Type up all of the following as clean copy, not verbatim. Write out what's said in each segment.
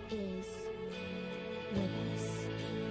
is with us.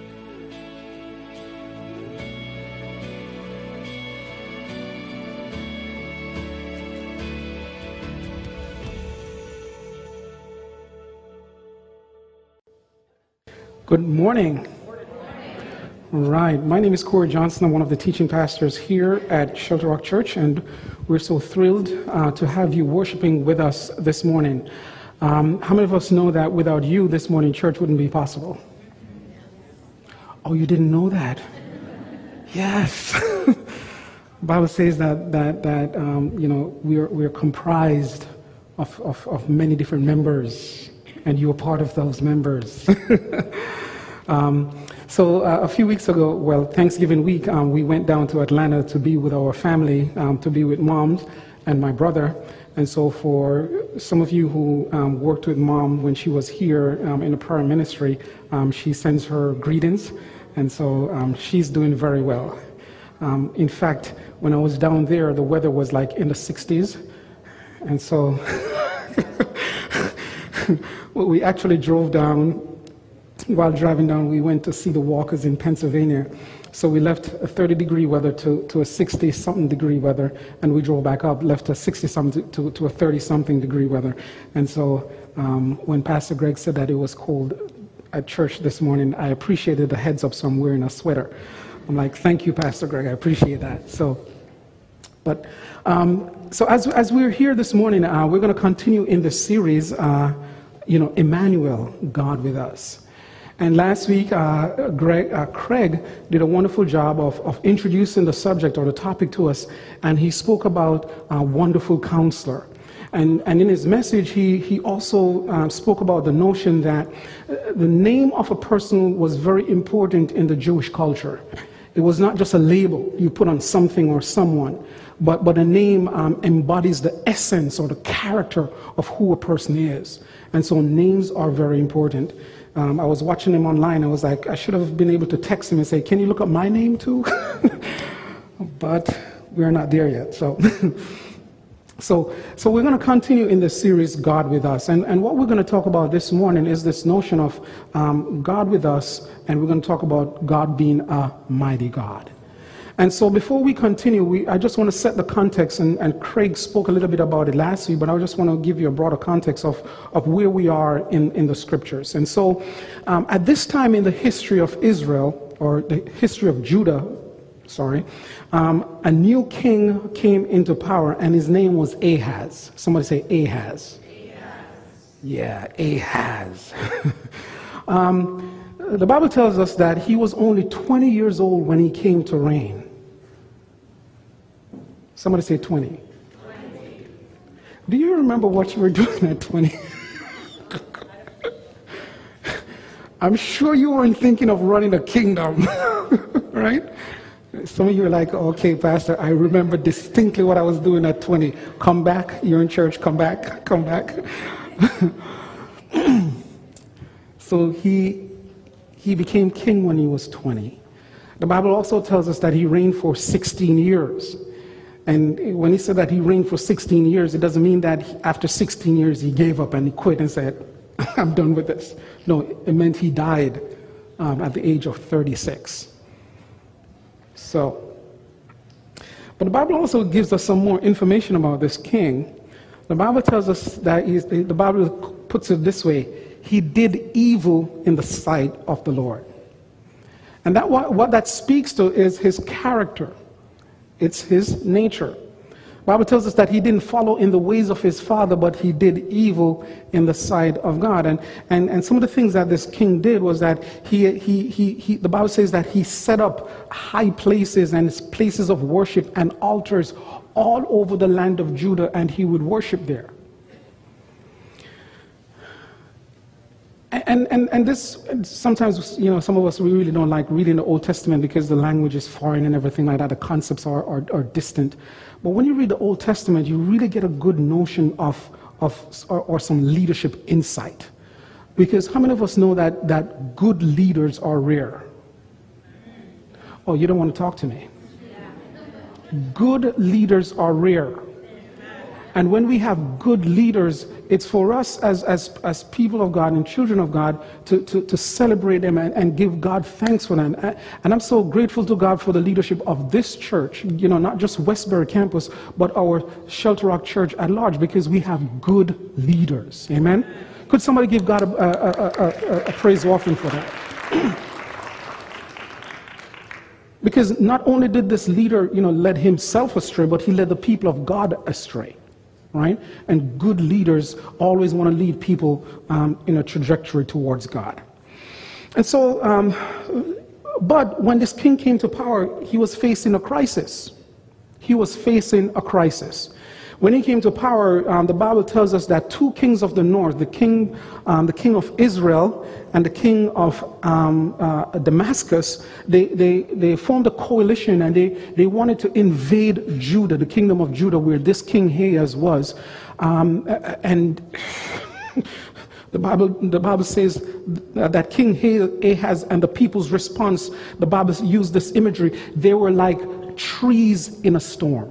Good morning. Right. My name is Corey Johnson. I'm one of the teaching pastors here at Shelter Rock Church, and we're so thrilled to have you worshiping with us this morning. How many of us know that without you this morning, church wouldn't be possible? Oh, you didn't know that? Yes. The Bible says that we are comprised of many different members, and you are part of those members. So a few weeks ago, Thanksgiving week, we went down to Atlanta to be with our family, to be with Mom and my brother. And so for some of you who worked with Mom when she was here in the prayer ministry, she sends her greetings. And so she's doing very well. In fact, when I was down there, the weather was like in the 60s. And so we actually drove down. While driving down, we went to see the Walkers in Pennsylvania. So we left a 30-degree weather to a 60-something degree weather, and we drove back up, left a 60-something to a 30-something degree weather. And so when Pastor Greg said that it was cold at church this morning, I appreciated the heads up, so I'm wearing a sweater. I'm like, thank you, Pastor Greg, I appreciate that. So as we're here this morning, we're going to continue in this series, Emmanuel, God with us. And last week, Craig did a wonderful job of introducing the subject or the topic to us, and he spoke about wonderful counselor. And in his message, he also spoke about the notion that the name of a person was very important in the Jewish culture. It was not just a label you put on something or someone, but a name embodies the essence or the character of who a person is. And so names are very important. I was watching him online. I was like, I should have been able to text him and say, can you look up my name too? But we're not there yet. So we're going to continue in this series, God with us. And what we're going to talk about this morning is this notion of God with us, and we're going to talk about God being a mighty God. And so before we continue, I just want to set the context, and Craig spoke a little bit about it last week, but I just want to give you a broader context of where we are in the scriptures. And so at this time in the history of Israel, or the history of Judah, a new king came into power, and his name was Ahaz. Somebody say Ahaz. Yeah, Ahaz. The Bible tells us that he was only 20 years old when he came to reign. Somebody say 20. Do you remember what you were doing at 20? I'm sure you weren't thinking of running a kingdom, right? Some of you are like, okay, Pastor, I remember distinctly what I was doing at 20. Come back, you're in church, come back. So he became king when he was 20. The Bible also tells us that he reigned for 16 years. And when he said that he reigned for 16 years, it doesn't mean that after 16 years he gave up and he quit and said, I'm done with this. No, it meant he died at the age of 36. But the Bible also gives us some more information about this king. The Bible tells us that the Bible puts it this way: he did evil in the sight of the Lord. And that what that speaks to is his character. It's his nature. The Bible tells us that he didn't follow in the ways of his father, but he did evil in the sight of God. And some of the things that this king did was that the Bible says that he set up high places and places of worship and altars all over the land of Judah, and he would worship there. And this, sometimes, some of us, we really don't like reading the Old Testament because the language is foreign and everything like that. The concepts are distant. But when you read the Old Testament, you really get a good notion of some leadership insight. Because how many of us know that good leaders are rare? Oh, you don't want to talk to me. Good leaders are rare. And when we have good leaders, it's for us as people of God and children of God to celebrate them and give God thanks for them. And I'm so grateful to God for the leadership of this church, not just Westbury campus, but our Shelter Rock Church at large, because we have good leaders. Amen? Could somebody give God a praise offering for that? Because not only did this leader, led himself astray, but he led the people of God astray, right? And good leaders always want to lead people in a trajectory towards God. And so, but when this king came to power, he was facing a crisis. He was facing a crisis. When he came to power, the Bible tells us that two kings of the north, the king of Israel and the king of Damascus, they formed a coalition, and they wanted to invade Judah, the kingdom of Judah, where this King Ahaz was. And the Bible says that King Ahaz and the people's response, the Bible used this imagery, they were like trees in a storm.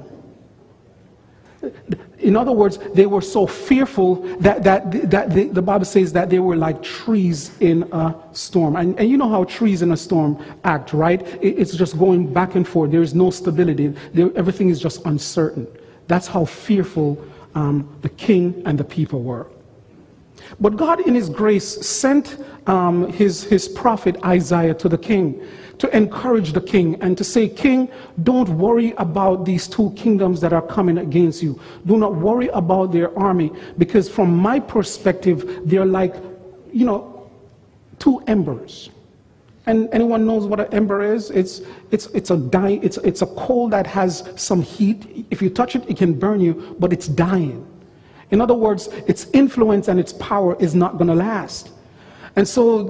In other words, they were so fearful that the Bible says that they were like trees in a storm. And you know how trees in a storm act, right? It's just going back and forth. There is no stability. Everything is just uncertain. That's how fearful the king and the people were. But God, in his grace, sent his prophet Isaiah to the king to encourage the king and to say, King, don't worry about these two kingdoms that are coming against you. Do not worry about their army, because from my perspective, they're like, two embers. And anyone knows what an ember is? It's a coal that has some heat. If you touch it, it can burn you, but it's dying. In other words, its influence and its power is not going to last. And so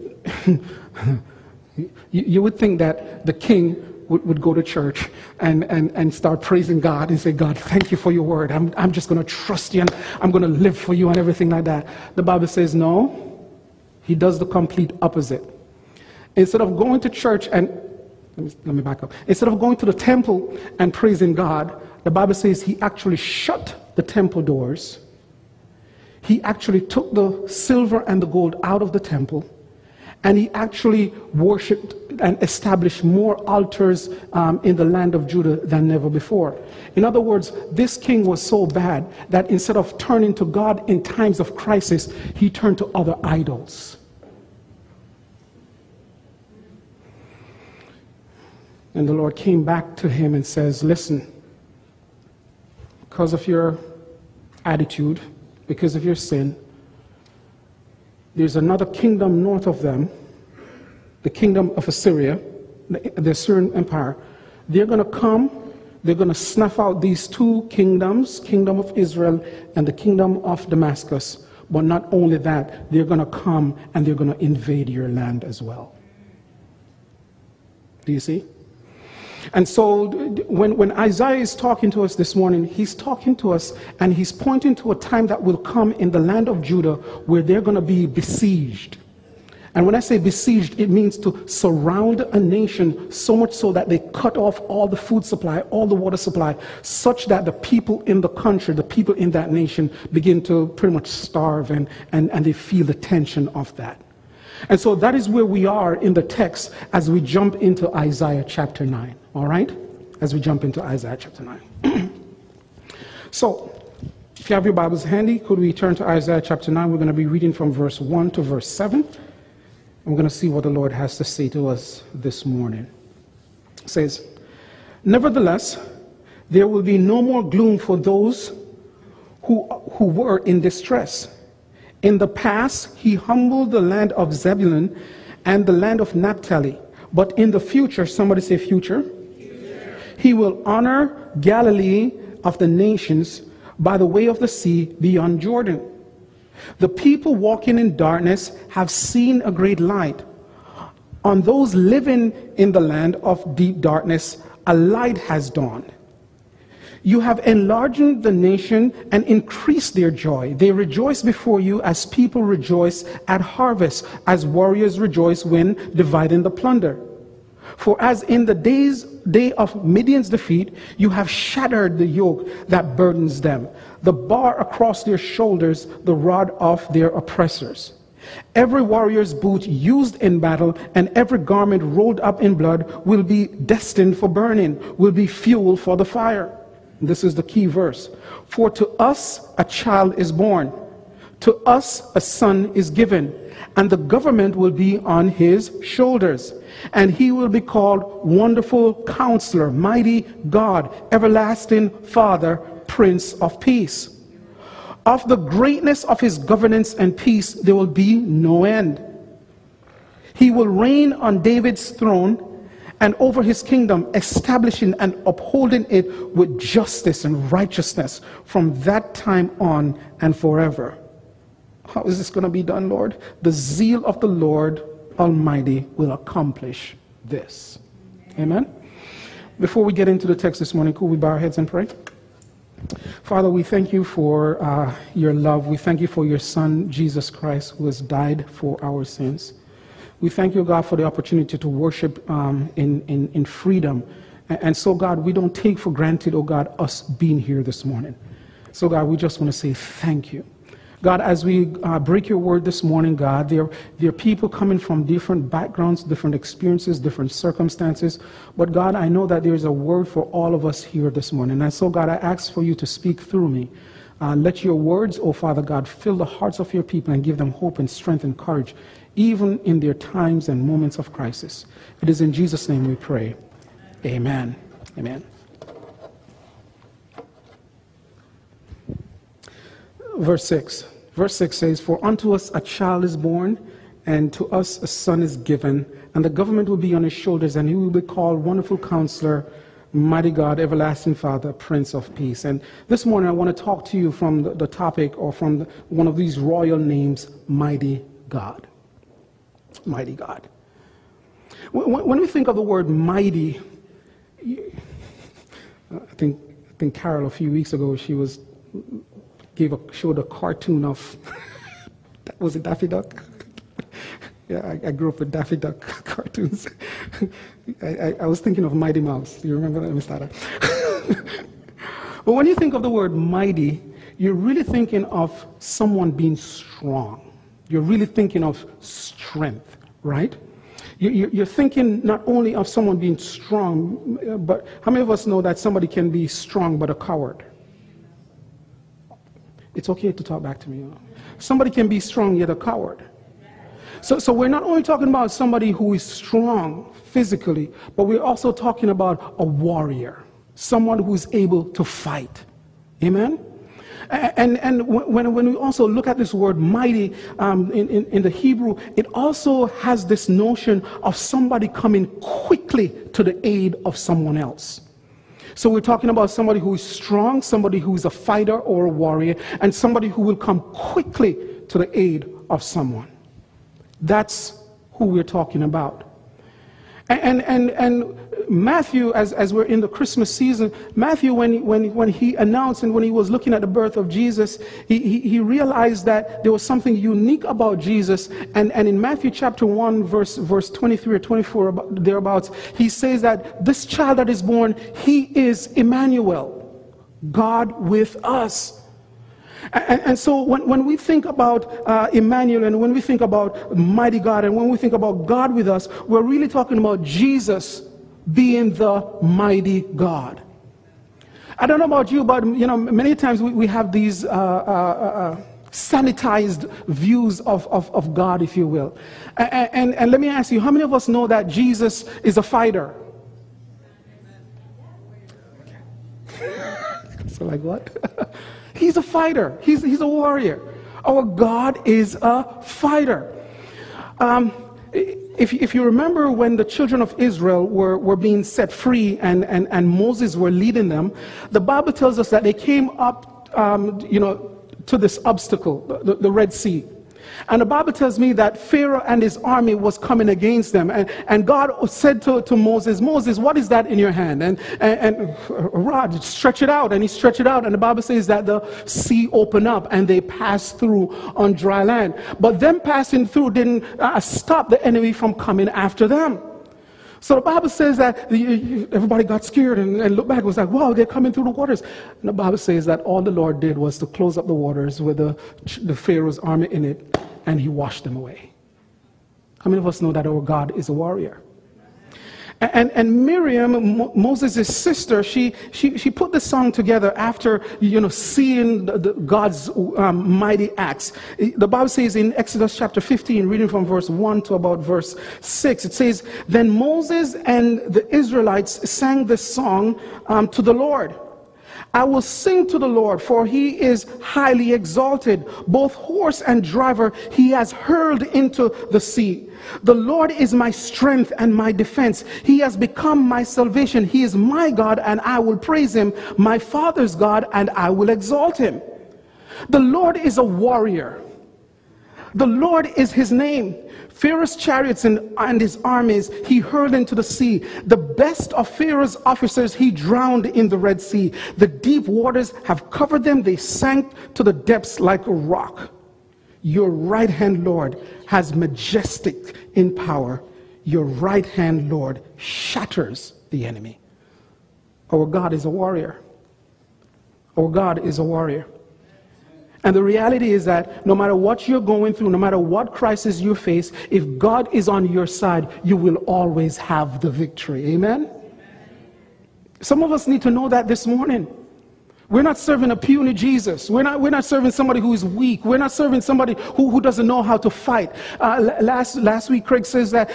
you would think that the king would go to church and start praising God and say, God, thank you for your word. I'm just going to trust you, and I'm going to live for you and everything like that. The Bible says no. He does the complete opposite. Instead of going to church and, let me back up. Instead of going to the temple and praising God, the Bible says he actually shut the temple doors. He actually took the silver and the gold out of the temple, and he actually worshipped and established more altars in the land of Judah than never before. In other words, this king was so bad that instead of turning to God in times of crisis, he turned to other idols. And the Lord came back to him and says, listen, because of your attitude, because of your sin, there's another kingdom north of them, the kingdom of Assyria, the Assyrian Empire. They're going to come, they're going to snuff out these two kingdoms, kingdom of Israel and the kingdom of Damascus. But not only that, they're going to come and they're going to invade your land as well. Do you see? And so when Isaiah is talking to us this morning, he's talking to us and he's pointing to a time that will come in the land of Judah where they're going to be besieged. And when I say besieged, it means to surround a nation so much so that they cut off all the food supply, all the water supply, such that the people in the country, the people in that nation begin to pretty much starve and they feel the tension of that. And so that is where we are in the text as we jump into Isaiah chapter 9. All right? As we jump into Isaiah chapter 9. So, if you have your Bibles handy, could we turn to Isaiah chapter 9? We're going to be reading from verse 1 to verse 7. And we're going to see what the Lord has to say to us this morning. It says, nevertheless, there will be no more gloom for those who were in distress. In the past, he humbled the land of Zebulun and the land of Naphtali. But in the future, somebody say future, he will honor Galilee of the nations by the way of the sea beyond Jordan. The people walking in darkness have seen a great light. On those living in the land of deep darkness, a light has dawned. You have enlarged the nation and increased their joy. They rejoice before you as people rejoice at harvest, as warriors rejoice when dividing the plunder. For as in the days day of Midian's defeat, you have shattered the yoke that burdens them, the bar across their shoulders, the rod of their oppressors. Every warrior's boot used in battle and every garment rolled up in blood will be destined for burning, will be fuel for the fire. This is the key verse. For to us a child is born, to us a son is given, and the government will be on his shoulders. And he will be called Wonderful Counselor, Mighty God, Everlasting Father, Prince of Peace. Of the greatness of his governance and peace, there will be no end. He will reign on David's throne and over his kingdom, establishing and upholding it with justice and righteousness from that time on and forever. How is this going to be done, Lord? The zeal of the Lord Almighty will accomplish this. Amen. Before we get into the text this morning, could we bow our heads and pray? Father, we thank you for your love. We thank you for your Son, Jesus Christ, who has died for our sins. We thank you, God, for the opportunity to worship in freedom. And so, God, we don't take for granted, oh God, us being here this morning. So, God, we just want to say thank you. God, as we break your word this morning, God, there are people coming from different backgrounds, different experiences, different circumstances. But God, I know that there is a word for all of us here this morning. And so, God, I ask for you to speak through me. Let your words, oh Father God, fill the hearts of your people and give them hope and strength and courage, even in their times and moments of crisis. It is in Jesus' name we pray. Amen. Amen. Verse 6. Verse 6 says, For unto us a child is born, and to us a son is given, and the government will be on his shoulders, and he will be called Wonderful Counselor, Mighty God, Everlasting Father, Prince of Peace. And this morning I want to talk to you from the topic, or from one of these royal names, Mighty God. Mighty God. When we think of the word mighty, I think Carol a few weeks ago, she showed a cartoon of, was it Daffy Duck? Yeah, I grew up with Daffy Duck cartoons. I was thinking of Mighty Mouse. You remember that, Miss Tata? But when you think of the word mighty, you're really thinking of someone being strong. You're really thinking of strength, right? You're thinking not only of someone being strong, but how many of us know that somebody can be strong but a coward? It's okay to talk back to me. Somebody can be strong yet a coward. So we're not only talking about somebody who is strong physically, but we're also talking about a warrior, someone who is able to fight. Amen? And when we also look at this word mighty in the Hebrew, it also has this notion of somebody coming quickly to the aid of someone else. So we're talking about somebody who is strong, somebody who is a fighter or a warrior, and somebody who will come quickly to the aid of someone. That's who we're talking about. And Matthew, as we're in the Christmas season, Matthew, when he announced and when he was looking at the birth of Jesus, he realized that there was something unique about Jesus. And in Matthew chapter 1, verse 23 or 24, thereabouts, he says that this child that is born, he is Emmanuel, God with us. And so when we think about Emmanuel, and when we think about mighty God, and when we think about God with us, we're really talking about Jesus being the mighty God. I don't know about you, but many times we have these sanitized views of God, if you will. And let me ask you, how many of us know that Jesus is a fighter? So like what? He's a fighter. He's a warrior. Our God is a fighter. If you remember when the children of Israel were being set free and Moses were leading them, the Bible tells us that they came up to this obstacle, the Red Sea. And the Bible tells me that Pharaoh and his army was coming against them. And God said to Moses, Moses, what is that in your hand? And rod, stretch it out. And he stretched it out. And the Bible says that the sea opened up and they passed through on dry land. But them passing through didn't stop the enemy from coming after them. So the Bible says that everybody got scared and looked back and was like, wow, they're coming through the waters. And the Bible says that all the Lord did was to close up the waters with the Pharaoh's army in it, and he washed them away. How many of us know that our God is a warrior? And Miriam, Moses' sister, she put the song together after, seeing God's mighty acts. The Bible says in Exodus chapter 15, reading from verse 1 to about verse 6, it says, "Then Moses and the Israelites sang this song to the Lord. I will sing to the Lord, for he is highly exalted. Both horse and driver he has hurled into the sea. The Lord is my strength and my defense. He has become my salvation. He is my God, and I will praise him, my father's God, and I will exalt him." The Lord is a warrior. The Lord is his name. Pharaoh's chariots and his armies he hurled into the sea. The best of Pharaoh's officers he drowned in the Red Sea. The deep waters have covered them. They sank to the depths like a rock. Your right hand, Lord, has majestic in power. Your right hand, Lord, shatters the enemy. Our God is a warrior. Our God is a warrior. And the reality is that no matter what you're going through, no matter what crisis you face, if God is on your side, you will always have the victory. Amen? Some of us need to know that this morning. We're not serving a puny Jesus. We're not serving somebody who is weak. We're not serving somebody who doesn't know how to fight. Last week, Craig says that,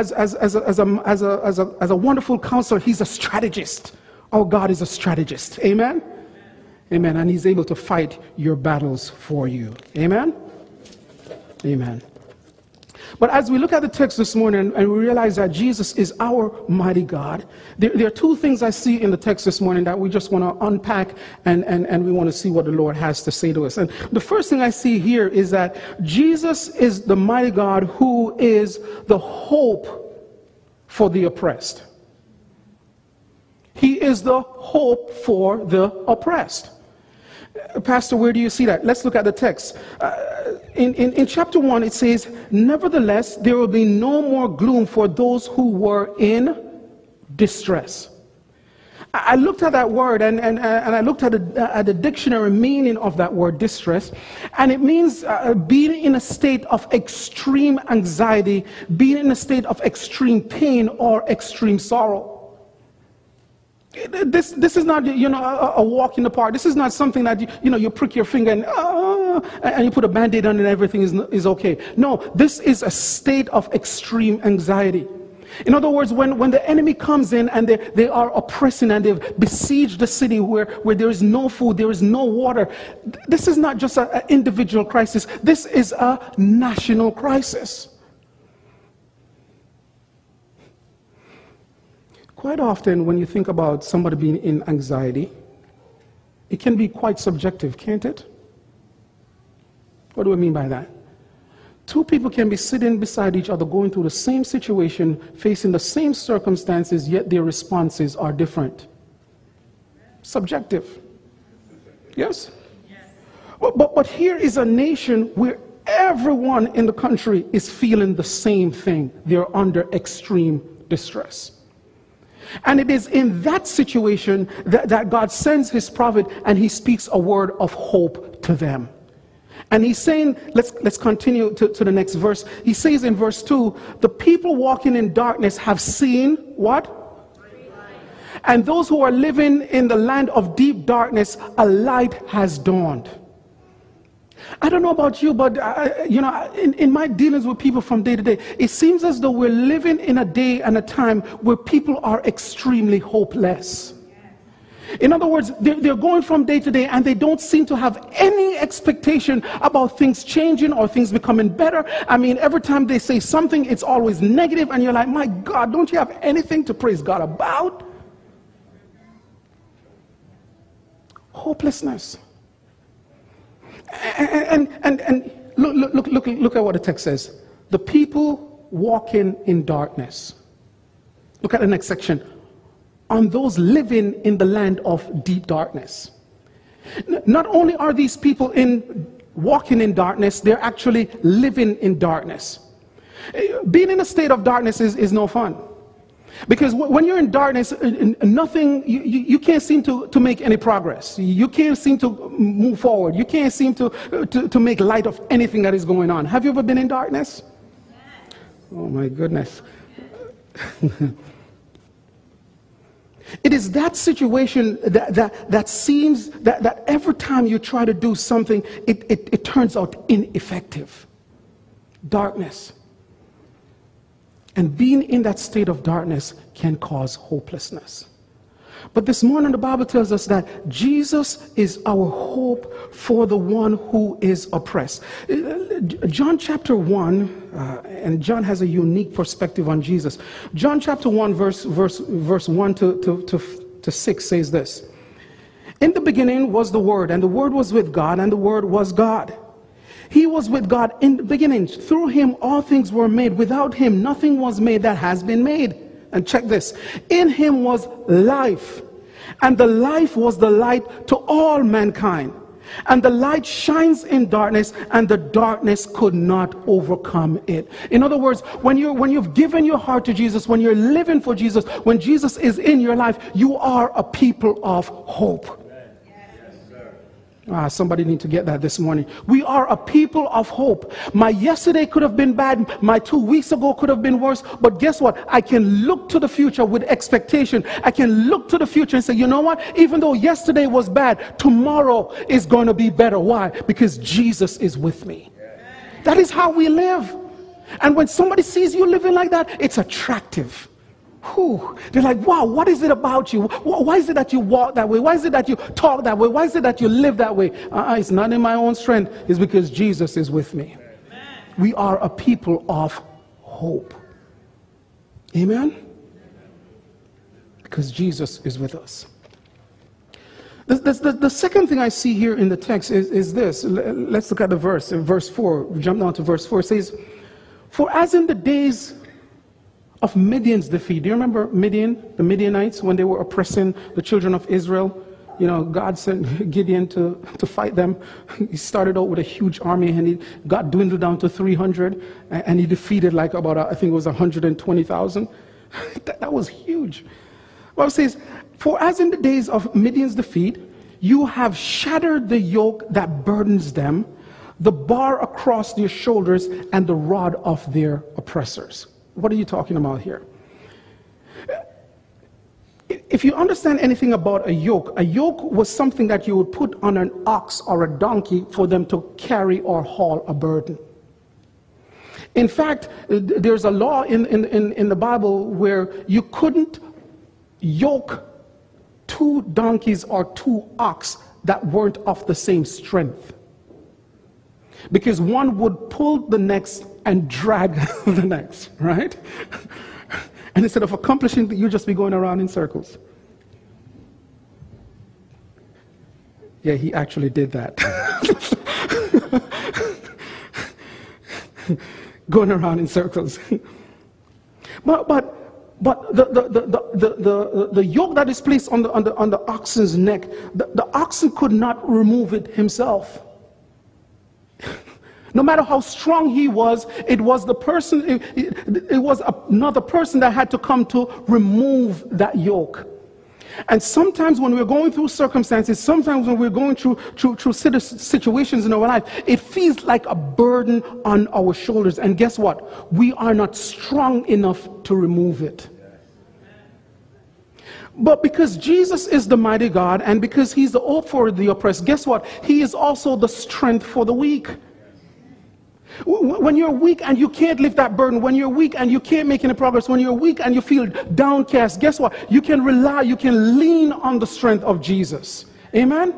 as a wonderful counselor, he's a strategist. Our God is a strategist. Amen? Amen. And he's able to fight your battles for you. Amen? Amen. But as we look at the text this morning and we realize that Jesus is our mighty God, there are two things I see in the text this morning that we just want to unpack and we want to see what the Lord has to say to us. And the first thing I see here is that Jesus is the mighty God who is the hope for the oppressed. He is the hope for the oppressed. Pastor, where do you see that? Let's look at the text. In chapter 1, it says, "Nevertheless, there will be no more gloom for those who were in distress." I looked at that word and I looked at the dictionary meaning of that word, distress, and it means being in a state of extreme anxiety, being in a state of extreme pain or extreme sorrow. This is not, a walk in the park. This is not something that, you prick your finger and you put a Band-Aid on and everything is okay. No, this is a state of extreme anxiety. In other words, when the enemy comes in and they are oppressing and they've besieged the city where there is no food, there is no water, this is not just an individual crisis. This is a national crisis. Quite often, when you think about somebody being in anxiety, it can be quite subjective, can't it? What do I mean by that? Two people can be sitting beside each other, going through the same situation, facing the same circumstances, yet their responses are different. Subjective. Yes? But here is a nation where everyone in the country is feeling the same thing. They're under extreme distress. And it is in that situation that God sends his prophet and he speaks a word of hope to them. And he's saying, let's continue to the next verse. He says in verse 2, "The people walking in darkness have seen" what? "And those who are living in the land of deep darkness, a light has dawned." I don't know about you, but in my dealings with people from day to day, it seems as though we're living in a day and a time where people are extremely hopeless. In other words, they're going from day to day and they don't seem to have any expectation about things changing or things becoming better. I mean, every time they say something, it's always negative, and you're like, my God, don't you have anything to praise God about? Hopelessness. And look at what the text says. The people walking in darkness. Look at the next section. On those living in the land of deep darkness. Not only are these people walking in darkness, they're actually living in darkness. Being in a state of darkness is no fun. Because when you're in darkness, nothing, you can't seem to make any progress. You can't seem to move forward. You can't seem to make light of anything that is going on. Have you ever been in darkness? Oh my goodness. It is that situation that seems that every time you try to do something, it turns out ineffective. Darkness. And being in that state of darkness can cause hopelessness. But this morning the Bible tells us that Jesus is our hope for the one who is oppressed. John chapter 1, and John has a unique perspective on Jesus. John chapter 1 verse 1 to 6 says this. In the beginning was the Word, and the Word was with God, and the Word was God. He was with God in the beginning. Through him all things were made. Without him nothing was made that has been made. And check this. In him was life, and the life was the light to all mankind. And the light shines in darkness, and the darkness could not overcome it. In other words, when you've given your heart to Jesus, when you're living for Jesus, when Jesus is in your life, you are a people of hope. Somebody need to get that this morning. We are a people of hope. My yesterday could have been bad. My 2 weeks ago could have been worse. But guess what? I can look to the future with expectation. I can look to the future and say, you know what? Even though yesterday was bad, tomorrow is going to be better. Why? Because Jesus is with me. That is how we live. And when somebody sees you living like that, it's attractive. Whew. They're like, wow, what is it about you? Why is it that you walk that way? Why is it that you talk that way? Why is it that you live that way? It's not in my own strength. It's because Jesus is with me. Amen. We are a people of hope. Amen? Because Jesus is with us. The second thing I see here in the text is this. Let's look at the verse. In verse 4, we jump down to verse 4. It says, for as in the days of Midian's defeat. Do you remember Midian, the Midianites, when they were oppressing the children of Israel? You know, God sent Gideon to fight them. He started out with a huge army, and he got dwindled down to 300, and he defeated like about, I think it was 120,000. That was huge. Well, it says, for as in the days of Midian's defeat, you have shattered the yoke that burdens them, the bar across their shoulders, and the rod of their oppressors. What are you talking about here? If you understand anything about a yoke was something that you would put on an ox or a donkey for them to carry or haul a burden. In fact, there's a law in the Bible where you couldn't yoke 2 donkeys or 2 ox that weren't of the same strength. Because one would pull the next and drag the next, right? And instead of accomplishing that, you just be going around in circles. Yeah, he actually did that. Going around in circles. But the yoke that is placed on the oxen's neck, the oxen could not remove it himself. No matter how strong he was, it was the person, it was another person that had to come to remove that yoke. And sometimes when we're going through circumstances, sometimes when we're going through situations in our life, it feels like a burden on our shoulders. And guess what? We are not strong enough to remove it. But because Jesus is the mighty God, and because he's the hope for the oppressed, guess what? He is also the strength for the weak. When you're weak and you can't lift that burden, when you're weak and you can't make any progress, when you're weak and you feel downcast, guess what? You can rely, you can lean on the strength of Jesus. Amen?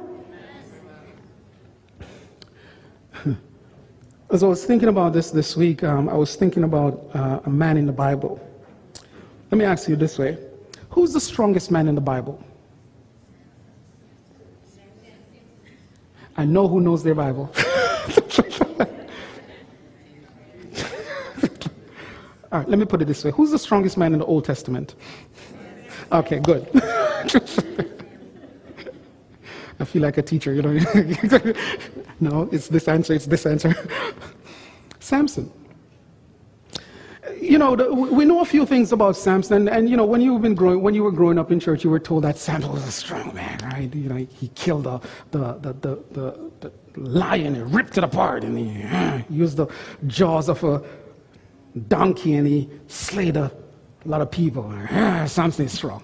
As I was thinking about this week, I was thinking about a man in the Bible. Let me ask you this way. Who's the strongest man in the Bible? I know who knows their Bible. All right, let me put it this way. Who's the strongest man in the Old Testament? Okay, good. I feel like a teacher, you know. No, it's this answer, it's this answer. Samson. we know a few things about Samson, and when you were growing up in church, you were told that Samson was a strong man, right? He killed the lion and ripped it apart, and he used the jaws of a donkey, and he slayed a lot of people. Samson is strong.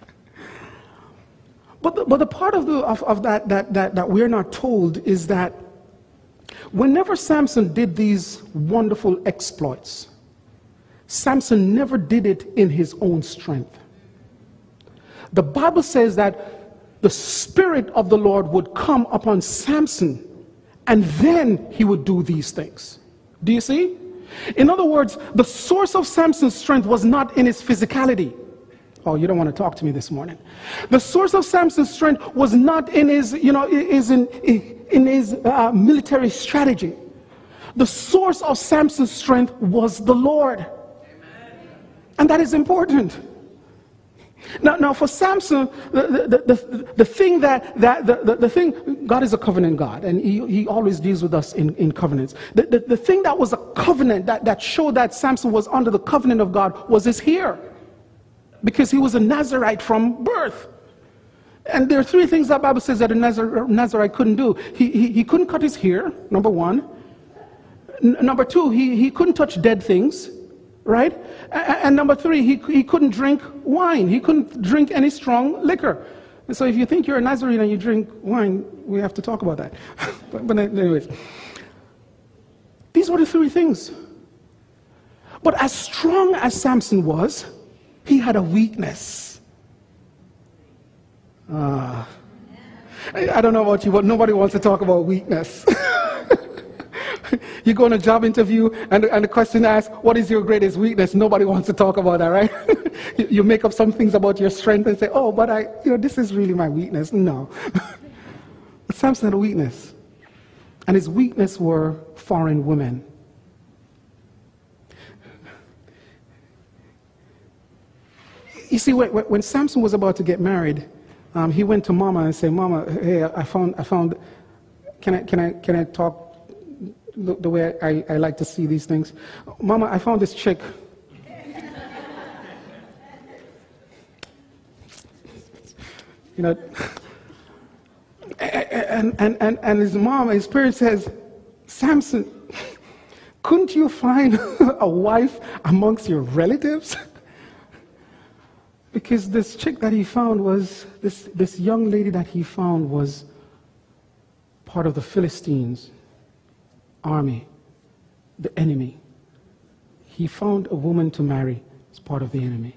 But the part of that we're not told is that whenever Samson did these wonderful exploits, Samson never did it in his own strength. The Bible says that the Spirit of the Lord would come upon Samson, and then he would do these things. Do you see? In other words, the source of Samson's strength was not in his physicality. Oh, you don't want to talk to me this morning. The source of Samson's strength was not in his, in his military strategy. The source of Samson's strength was the Lord. And that is important. Now for Samson, the thing, God is a covenant God, and he always deals with us in covenants. The thing that was a covenant that showed that Samson was under the covenant of God was his hair, because he was a Nazirite from birth. And there are three things that the Bible says that a Nazirite couldn't do. He couldn't cut his hair, number one. Number two, he couldn't touch dead things. Right? And number three, he couldn't drink wine. He couldn't drink any strong liquor. And so if you think you're a Nazarene and you drink wine, we have to talk about that. but anyways, these were the three things. But as strong as Samson was, he had a weakness. I don't know about you, but nobody wants to talk about weakness. You go on a job interview and the question asks, what is your greatest weakness? Nobody wants to talk about that, right? You make up some things about your strength and say, oh, but this is really my weakness. No. But Samson had a weakness. And his weakness were foreign women. You see, when Samson was about to get married, he went to Mama and said, Mama, hey, I found, can I talk the way I like to see these things? Mama, I found this chick. And his mom, his parents says, Samson, couldn't you find a wife amongst your relatives? Because this chick that he found was, this young lady that he found was part of the Philistines army, the enemy. He found a woman to marry as part of the enemy.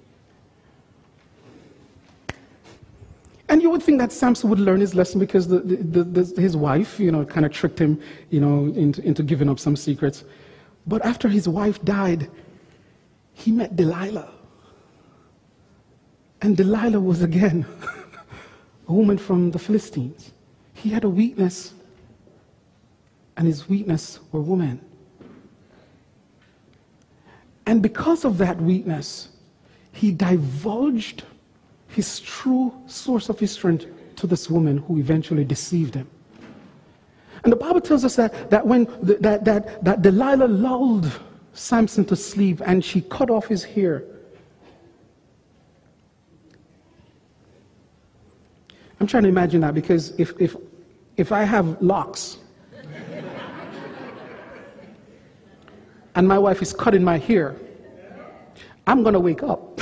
And you would think that Samson would learn his lesson because his wife, kind of tricked him, into giving up some secrets. But after his wife died, he met Delilah. And Delilah was again a woman from the Philistines. He had a weakness, and his weakness were women. And because of that weakness, he divulged his true source of his strength to this woman who eventually deceived him. And the Bible tells us that when Delilah lulled Samson to sleep and she cut off his hair. I'm trying to imagine that, because if I have locks and my wife is cutting my hair, I'm going to wake up.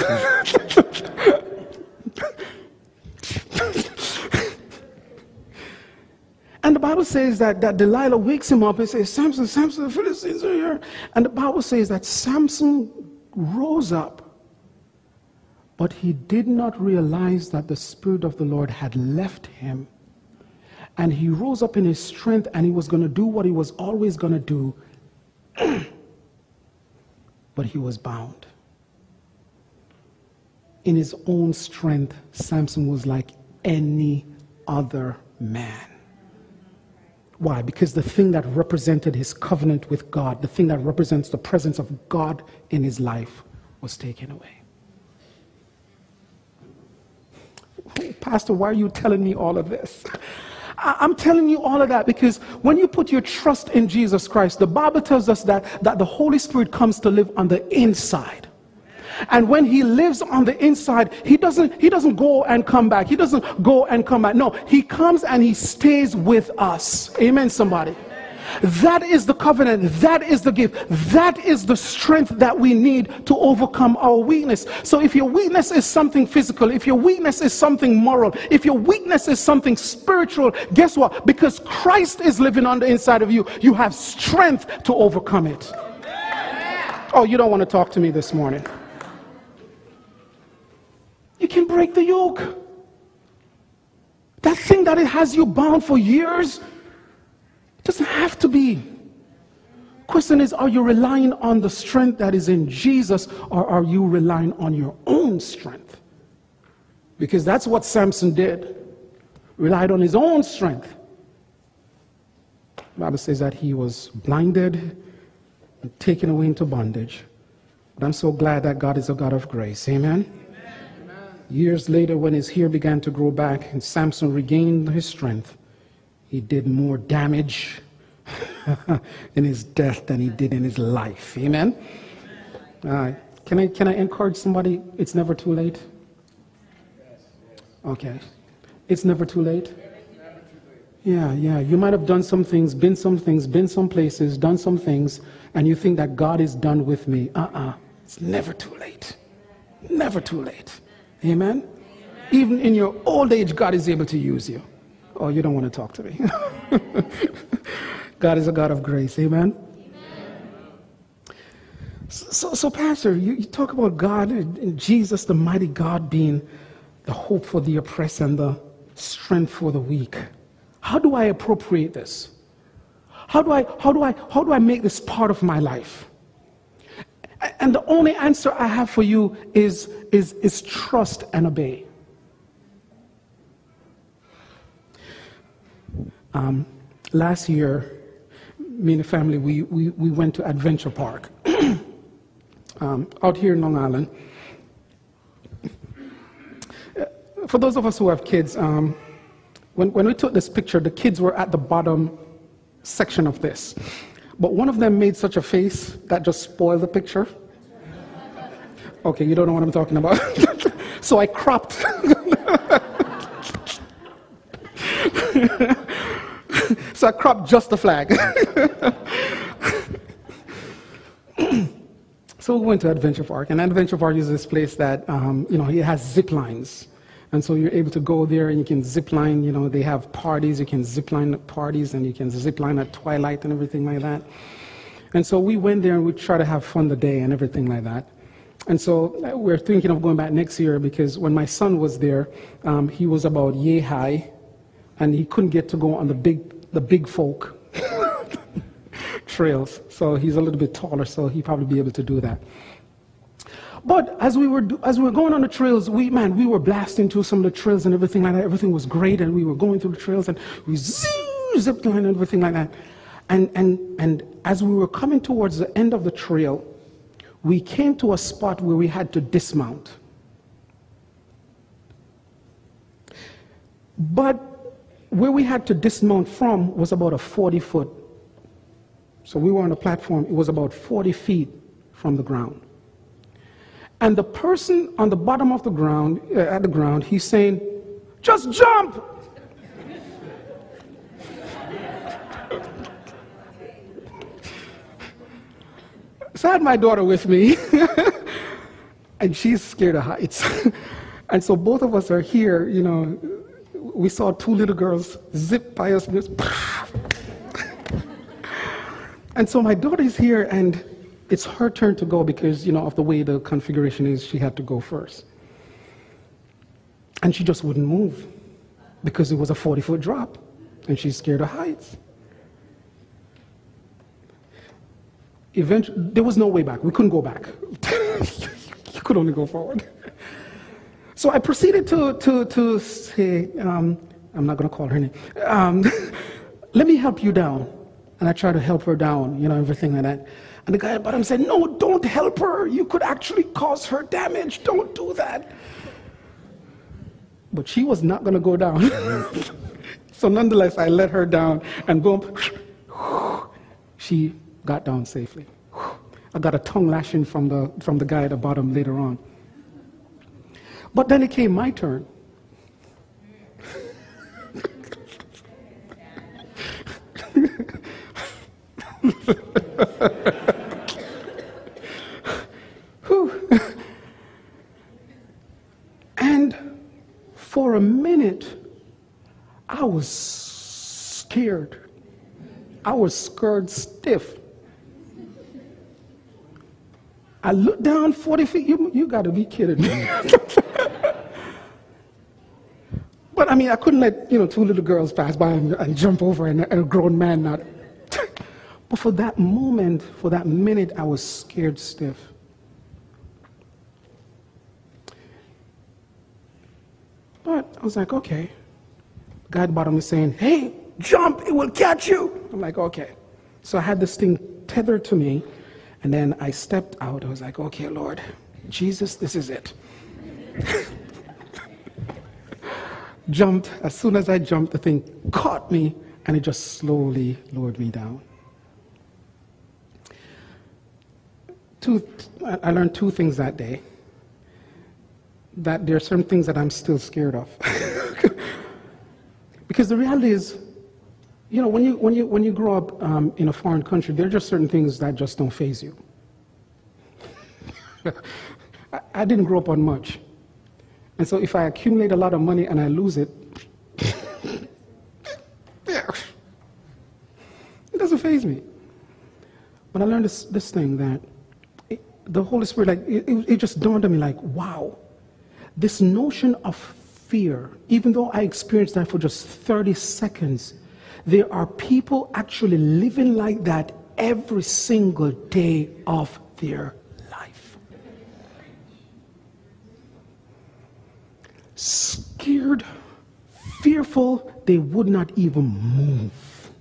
And the Bible says that Delilah wakes him up and says, Samson, Samson, the Philistines are here. And the Bible says that Samson rose up, but he did not realize that the Spirit of the Lord had left him. And he rose up in his strength, and he was going to do what he was always going to do. But he was bound. In his own strength, Samson was like any other man. Why? Because the thing that represented his covenant with God, the thing that represents the presence of God in his life, was taken away. Pastor, why are you telling me all of this? I'm telling you all of that because when you put your trust in Jesus Christ, the Bible tells us that the Holy Spirit comes to live on the inside. And when he lives on the inside, he doesn't go and come back. He doesn't go and come back. No, he comes and he stays with us. Amen, somebody. That is the covenant. That is the gift. That is the strength that we need to overcome our weakness. So if your weakness is something physical, if your weakness is something moral, if your weakness is something spiritual, guess what? Because Christ is living on the inside of you, you have strength to overcome it. Oh, you don't want to talk to me this morning. You can break the yoke. That thing that it has you bound for years, it doesn't have to be. Question is, are you relying on the strength that is in Jesus, or are you relying on your own strength? Because that's what Samson did. Relied on his own strength. The Bible says that he was blinded and taken away into bondage. But I'm so glad that God is a God of grace. Amen? Years later, when his hair began to grow back and Samson regained his strength, he did more damage in his death than he did in his life. Amen? Can I encourage somebody? It's never too late. Okay. It's never too late. Yeah. You might have done some things, been some places, done some things, and you think that God is done with me. It's never too late. Never too late. Amen? Even in your old age, God is able to use you. Oh, you don't want to talk to me. God is a God of grace. Amen? So Pastor, you talk about God and Jesus, the mighty God, being the hope for the oppressed and the strength for the weak. How do I appropriate this? How do I make this part of my life? And the only answer I have for you is trust and obey. Last year, me and the family, we went to Adventure Park out here in Long Island. For those of us who have kids, when we took this picture, the kids were at the bottom section of this. But one of them made such a face that just spoiled the picture. Okay, you don't know what I'm talking about. So I cropped. So I cropped just the flag. So we went to Adventure Park, and Adventure Park is this place that, it has zip lines. And so you're able to go there and you can zip line, they have parties, you can zip line at parties and you can zip line at twilight and everything like that. And so we went there and we tried to have fun the day and everything like that. And so we're thinking of going back next year because when my son was there, he was about yay high and he couldn't get to go on the big folk trails. So he's a little bit taller, so he'd probably be able to do that. But as we were going on the trails, we were blasting through some of the trails and everything like that. Everything was great, and we were going through the trails, and we zipped line and everything like that. And as we were coming towards the end of the trail, we came to a spot where we had to dismount. But where we had to dismount from was about a 40-foot. So we were on a platform. It was about 40 feet from the ground. And the person on the bottom of the ground, at the ground, he's saying, "Just jump!" So I had my daughter with me, and she's scared of heights. And so both of us are here, we saw two little girls zip by us. And so my daughter's here, and it's her turn to go because, of the way the configuration is, she had to go first. And she just wouldn't move because it was a 40-foot drop, and she's scared of heights. Eventually, there was no way back. We couldn't go back. You could only go forward. So I proceeded to say, I'm not going to call her name. Let me help you down. And I tried to help her down, everything like that. And the guy at the bottom said, "No, don't help her. You could actually cause her damage. Don't do that." But she was not going to go down. So nonetheless, I let her down, and boom, she got down safely. I got a tongue lashing from the guy at the bottom later on. But then it came my turn. And for a minute, I was scared. I was scared stiff. I looked down 40 feet. You got to be kidding me. But I mean, I couldn't let two little girls pass by and jump over and a grown man not. But for that moment, for that minute, I was scared stiff. But I was like, okay. The guy at the bottom is saying, hey, jump, it will catch you. I'm like, okay. So I had this thing tethered to me, and then I stepped out. I was like, okay, Lord, Jesus, this is it. Jumped. As soon as I jumped, the thing caught me, and it just slowly lowered me down. I learned two things that day. That there are certain things that I'm still scared of. Because the reality is, when you grow up in a foreign country, there are just certain things that just don't faze you. I didn't grow up on much. And so if I accumulate a lot of money and I lose it, it doesn't faze me. But I learned this thing that the Holy Spirit, it just dawned on me wow, this notion of fear, even though I experienced that for just 30 seconds, there are people actually living like that every single day of their life. Scared, fearful, they would not even move.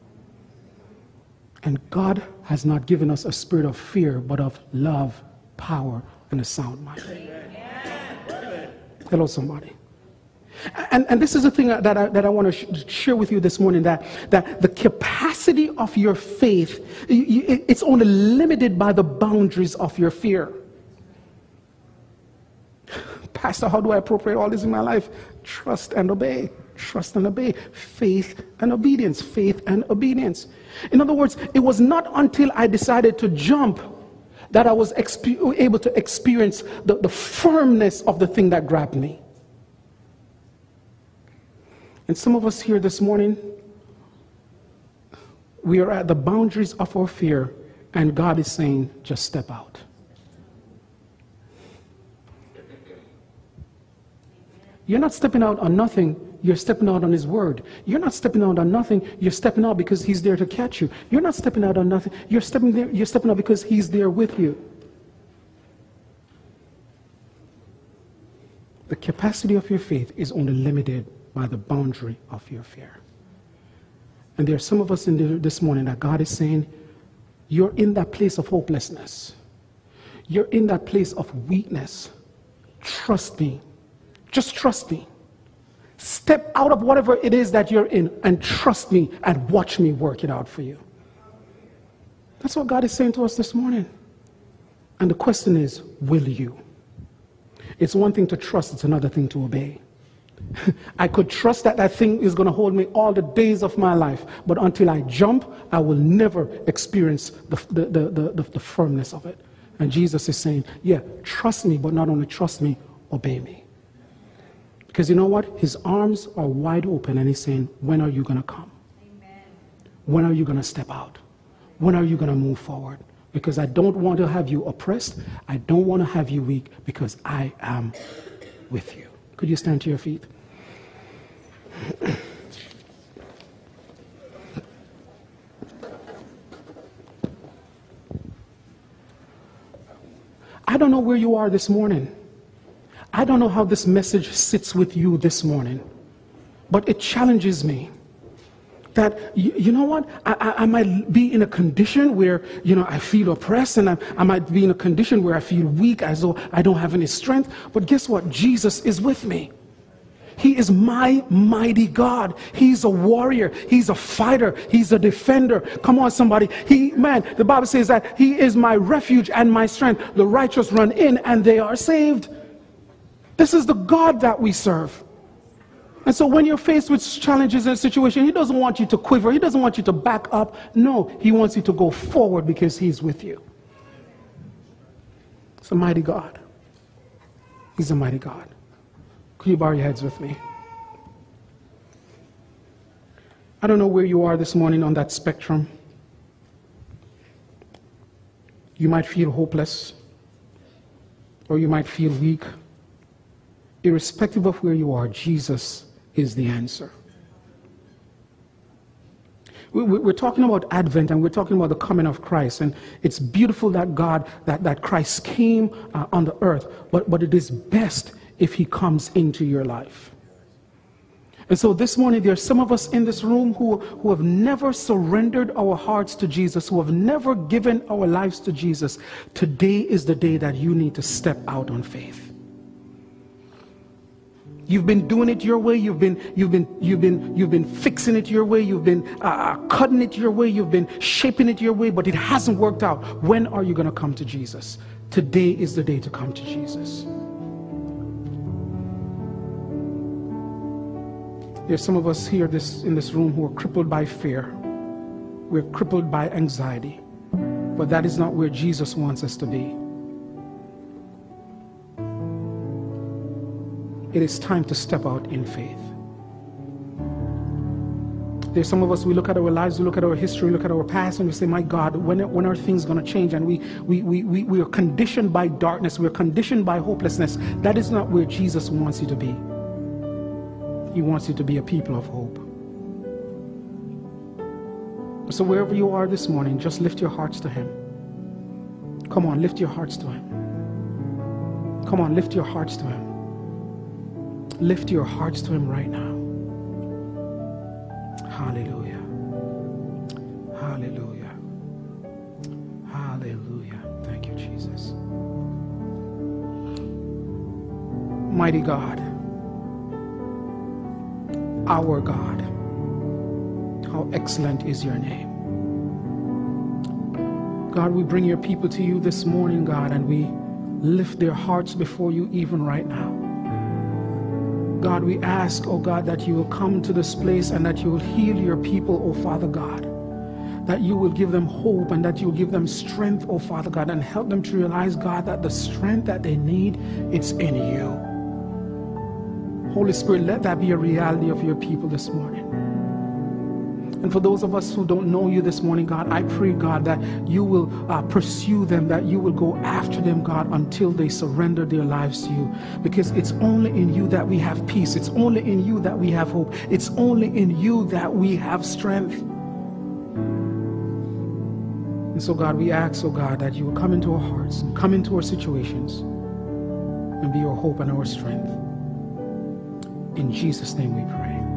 And God has not given us a spirit of fear, but of love, power, and a sound mind. Hello, somebody. And this is the thing that I want to share with you this morning, that the capacity of your faith, it's only limited by the boundaries of your fear. Pastor, how do I appropriate all this in my life? Trust and obey. Trust and obey. Faith and obedience. Faith and obedience. In other words, it was not until I decided to jump that I was able to experience the firmness of the thing that grabbed me. And some of us here this morning, we are at the boundaries of our fear, and God is saying, just step out. You're not stepping out on nothing. You're stepping out on His word. You're not stepping out on nothing. You're stepping out because He's there to catch you. You're not stepping out on nothing. You're stepping out because He's there with you. The capacity of your faith is only limited by the boundary of your fear. And there are some of us in there this morning that God is saying, you're in that place of hopelessness. You're in that place of weakness. Trust me. Just trust me. Step out of whatever it is that you're in and trust me and watch me work it out for you. That's what God is saying to us this morning. And the question is, will you? It's one thing to trust, it's another thing to obey. I could trust that that thing is going to hold me all the days of my life, but until I jump, I will never experience the firmness of it. And Jesus is saying, yeah, trust me, but not only trust me, obey me. Because you know what? His arms are wide open and He's saying, when are you going to come? Amen. When are you going to step out? When are you going to move forward? Because I don't want to have you oppressed. I don't want to have you weak, because I am with you. Could you stand to your feet? I don't know where you are this morning. I don't know how this message sits with you this morning, but it challenges me that, you know what, I might be in a condition where, I feel oppressed, and I might be in a condition where I feel weak, as though I don't have any strength, but guess what? Jesus is with me. He is my mighty God. He's a warrior. He's a fighter. He's a defender. Come on, somebody. The Bible says that He is my refuge and my strength. The righteous run in and they are saved. This is the God that we serve. And so when you're faced with challenges and situations, He doesn't want you to quiver. He doesn't want you to back up. No, He wants you to go forward because He's with you. It's a mighty God. He's a mighty God. Could you bow your heads with me? I don't know where you are this morning on that spectrum. You might feel hopeless, or you might feel weak. Irrespective of where you are, Jesus is the answer. We're talking about Advent, and we're talking about the coming of Christ, and it's beautiful that that Christ came on the earth, but it is best if He comes into your life. And so this morning, there are some of us in this room who have never surrendered our hearts to Jesus, who have never given our lives to Jesus. Today is the day that you need to step out on faith. You've been doing it your way. You've been fixing it your way. You've been cutting it your way. You've been shaping it your way, but it hasn't worked out. When are you going to come to Jesus? Today is the day to come to Jesus. There's some of us here in this room who are crippled by fear. We're crippled by anxiety. But that is not where Jesus wants us to be. It is time to step out in faith. There's some of us, we look at our lives, we look at our history, we look at our past, and we say, my God, when are things going to change? And we are conditioned by darkness. We're conditioned by hopelessness. That is not where Jesus wants you to be. He wants you to be a people of hope. So wherever you are this morning, just lift your hearts to Him. Come on, lift your hearts to Him. Come on, lift your hearts to Him. Lift your hearts to Him right now. Hallelujah. Hallelujah. Hallelujah. Thank you, Jesus. Mighty God, our God, how excellent is your name. God, we bring your people to you this morning, God, and we lift their hearts before you even right now. God, we ask, oh God, that you will come to this place and that you will heal your people, oh Father God. That you will give them hope and that you will give them strength, oh Father God, and help them to realize, God, that the strength that they need, it's in you. Holy Spirit, let that be a reality of your people this morning. And for those of us who don't know you this morning, God, I pray, God, that you will pursue them, that you will go after them, God, until they surrender their lives to you. Because it's only in you that we have peace. It's only in you that we have hope. It's only in you that we have strength. And so, God, we ask, oh God, that you will come into our hearts, and come into our situations, and be our hope and our strength. In Jesus' name we pray.